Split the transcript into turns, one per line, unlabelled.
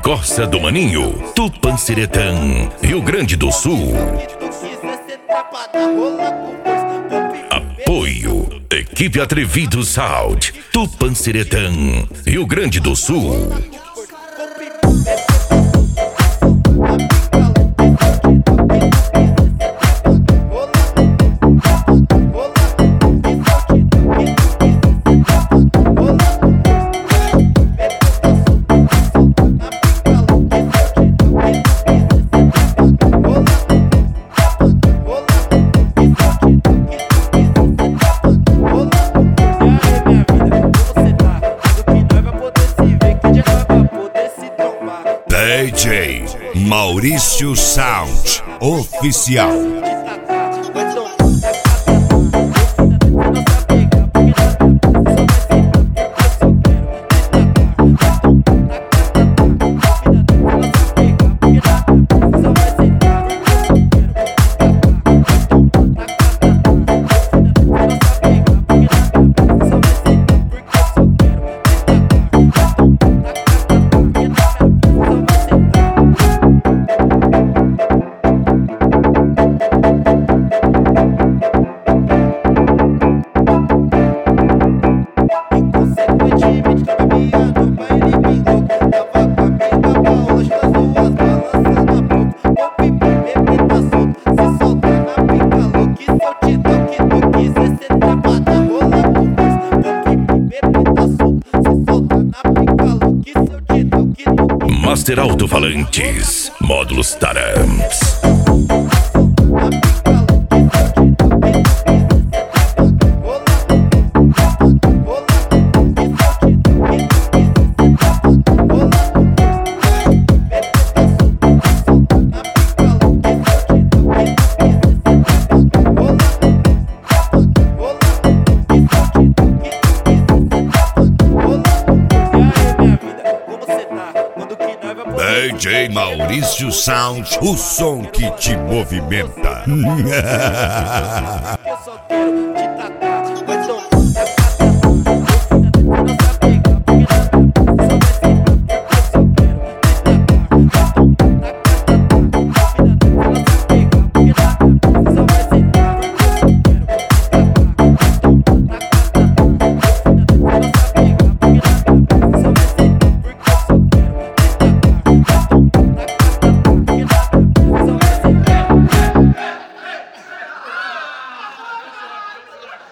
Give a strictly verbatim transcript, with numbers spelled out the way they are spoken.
Costa do Maninho, Tupanciretã, Rio Grande do Sul. Apoio Equipe Atrevido Sound, Tupanciretã, Rio Grande do Sul.
D J Maurício Sound Oficial.
Master Alto-Falantes, módulos Taramps.
D J Maurício Sound, o som que te movimenta.